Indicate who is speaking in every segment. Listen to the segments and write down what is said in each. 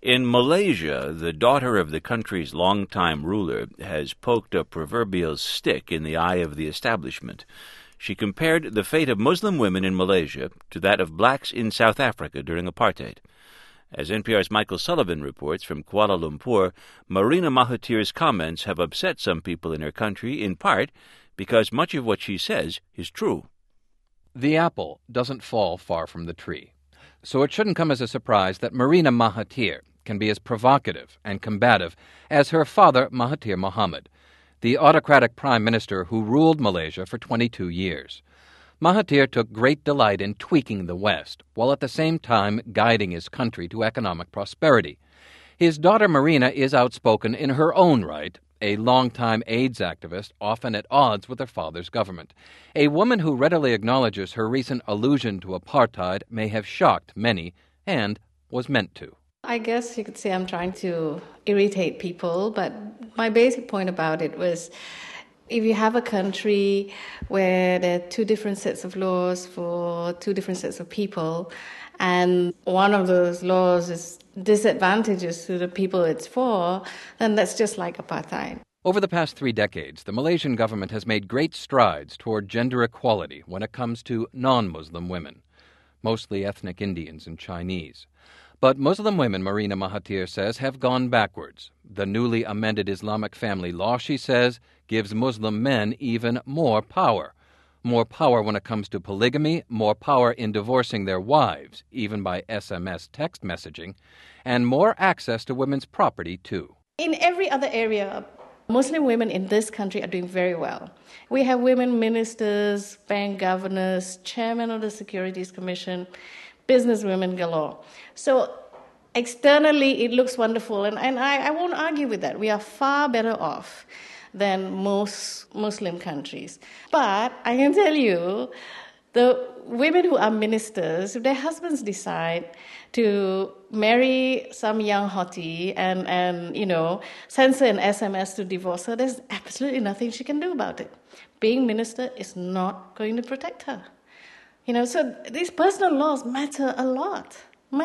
Speaker 1: In Malaysia, the daughter of the country's longtime ruler has poked a proverbial stick in the eye of the establishment. She compared the fate of Muslim women in Malaysia to that of blacks in South Africa during apartheid. As NPR's Michael Sullivan reports from Kuala Lumpur, Marina Mahathir's comments have upset some people in her country, in part because much of what she says is true.
Speaker 2: The apple doesn't fall far from the tree. So it shouldn't come as a surprise that Marina Mahathir can be as provocative and combative as her father, Mahathir Mohamad, the autocratic prime minister who ruled Malaysia for 22 years. Mahathir took great delight in tweaking the West, while at the same time guiding his country to economic prosperity. His daughter Marina is outspoken in her own right, a longtime AIDS activist, often at odds with her father's government. A woman who readily acknowledges her recent allusion to apartheid may have shocked many, and was meant to.
Speaker 3: I guess you could say I'm trying to irritate people, but my basic point about it was if you have a country where there are two different sets of laws for two different sets of people, and one of those laws is disadvantages to the people it's for, then that's just like apartheid.
Speaker 2: Over the past 3 decades, the Malaysian government has made great strides toward gender equality when it comes to non-Muslim women, mostly ethnic Indians and Chinese. But Muslim women, Marina Mahathir says, have gone backwards. The newly amended Islamic family law, she says, gives Muslim men even more power. More power when it comes to polygamy, more power in divorcing their wives, even by SMS text messaging, and more access to women's property, too.
Speaker 3: In every other area, Muslim women in this country are doing very well. We have women ministers, bank governors, chairman of the Securities Commission, businesswomen galore. So externally, it looks wonderful, and I won't argue with that. We are far better off than most Muslim countries. But I can tell you, the women who are ministers, if their husbands decide to marry some young hottie and send her an SMS to divorce her, there's absolutely nothing she can do about it. Being minister is not going to protect her. So these personal laws matter a lot.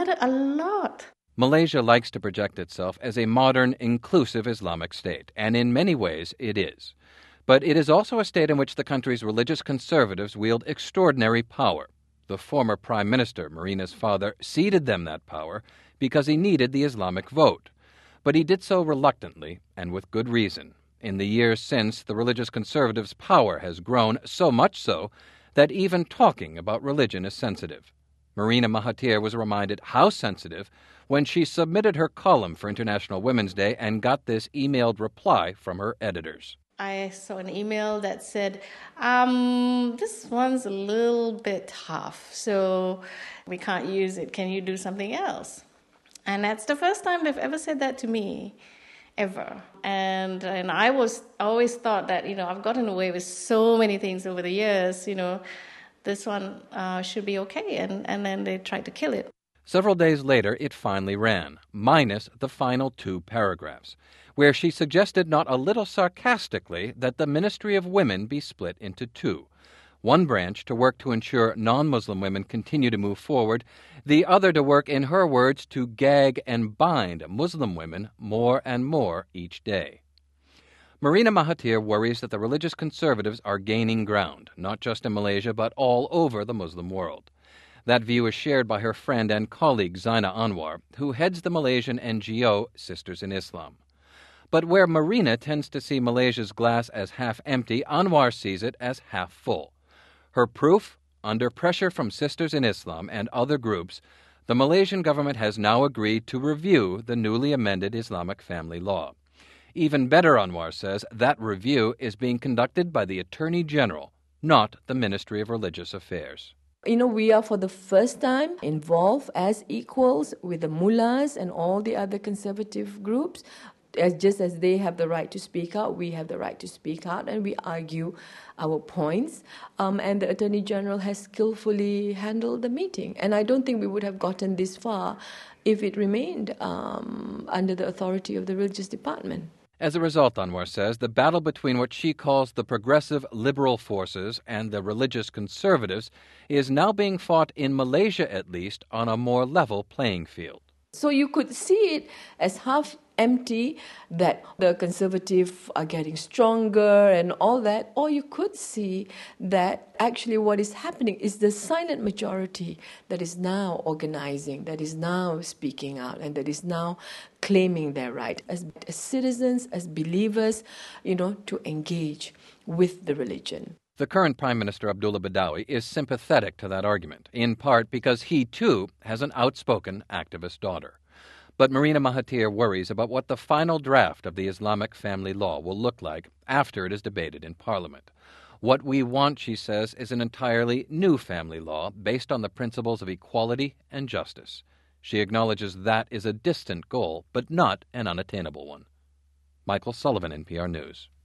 Speaker 2: Malaysia likes to project itself as a modern, inclusive Islamic state, and in many ways it is. But it is also a state in which the country's religious conservatives wield extraordinary power. The former prime minister, Marina's father, ceded them that power because he needed the Islamic vote. But he did so reluctantly, and with good reason. In the years since, the religious conservatives' power has grown, so much so that even talking about religion is sensitive. Marina Mahathir was reminded how sensitive when she submitted her column for International Women's Day and got this emailed reply from her editors.
Speaker 3: I saw an email that said, this one's a little bit tough, so we can't use it. Can you do something else? And that's the first time they've ever said that to me, ever. And I always thought that, I've gotten away with so many things over the years, this one should be okay. And then they tried to kill it.
Speaker 2: Several days later, it finally ran, minus the final 2 paragraphs, where she suggested not a little sarcastically that the Ministry of Women be split into 2. One branch to work to ensure non-Muslim women continue to move forward, the other to work, in her words, to gag and bind Muslim women more and more each day. Marina Mahathir worries that the religious conservatives are gaining ground, not just in Malaysia, but all over the Muslim world. That view is shared by her friend and colleague Zainah Anwar, who heads the Malaysian NGO Sisters in Islam. But where Marina tends to see Malaysia's glass as half empty, Anwar sees it as half full. Her proof? Under pressure from Sisters in Islam and other groups, the Malaysian government has now agreed to review the newly amended Islamic family law. Even better, Anwar says, that review is being conducted by the Attorney General, not the Ministry of Religious Affairs.
Speaker 4: We are for the first time involved as equals with the mullahs and all the other conservative groups. Just as they have the right to speak out, we have the right to speak out, and we argue our points. And the Attorney General has skillfully handled the meeting. And I don't think we would have gotten this far if it remained under the authority of the Religious Department.
Speaker 2: As a result, Anwar says, the battle between what she calls the progressive liberal forces and the religious conservatives is now being fought, in Malaysia at least, on a more level playing field.
Speaker 4: So you could see it as half empty, that the conservative are getting stronger and all that, or you could see that actually what is happening is the silent majority that is now organizing, that is now speaking out, and that is now claiming their right as citizens, as believers, to engage with the religion.
Speaker 2: The current Prime Minister Abdullah Badawi is sympathetic to that argument, in part because he, too, has an outspoken activist daughter. But Marina Mahathir worries about what the final draft of the Islamic family law will look like after it is debated in Parliament. What we want, she says, is an entirely new family law based on the principles of equality and justice. She acknowledges that is a distant goal, but not an unattainable one. Michael Sullivan, NPR News.